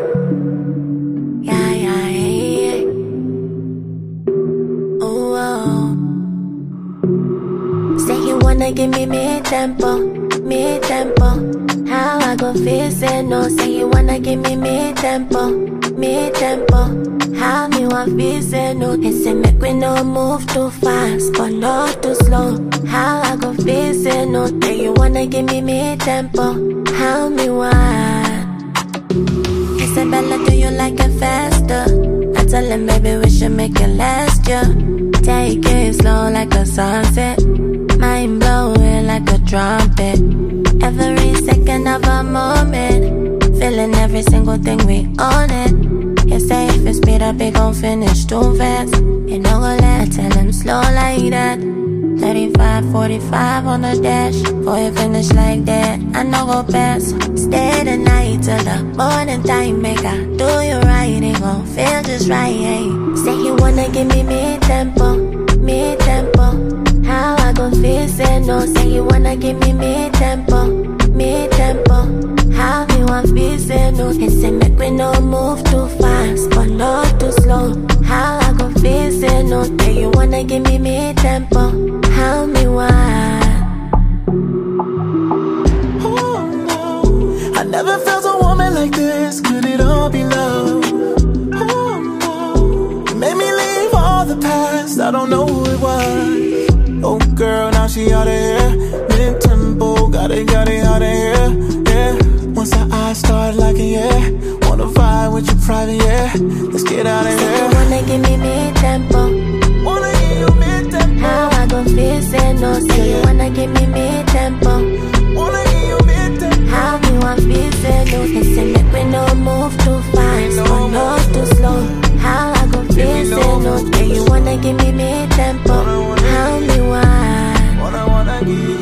Yeah, yeah, yeah. Oh, oh. Say you wanna give me mid-tempo, mid-tempo. How I go feel say no? Say you wanna give me mid-tempo, mid-tempo. How me want feel say no? They say make we no move too fast, but not too slow. How I go feel say no? Say you wanna give me mid-tempo. How me want? Isabella, do you like it faster? I tell him maybe we should make it last year. Take it slow like a sunset, mind blowing like a trumpet. Every second of a moment, feeling every single thing we own it. You say if you speed up, it gon' finish too fast. You know go let tell him slow like that. 35, 45 on the dash. Boy, you finish like that, I know go pass. Stay the night till the morning time. Make I do you right, it gon' feel just right, hey. Say you wanna give me mid-tempo, mid-tempo. How I gon' feel say no? Say you wanna give me mid-tempo, mid-tempo. How me want feel say no? They say make we no move too fast, but not too slow. How I gon' feel say no? Say you wanna give me mid-tempo. How me want? Oh no, I never felt a woman like this. Could it all be love? Oh no, you made me leave all the past. I don't know who it was. Oh girl, now she out of here. Mid-tempo, got it out of here. Yeah, once our eyes start locking, yeah. Wanna vibe with you private, yeah. Let's get out of here. You wanna give me mid-tempo? Wanna give you mid-tempo? How I gon' feel say no? Say you wanna give me mid-tempo? Wanna give you mid-tempo? How me want feel say no? They say make we no move too fast, but not too slow. How I gon' feel say no? Say you wanna give me mid-tempo? How me want? Wanna give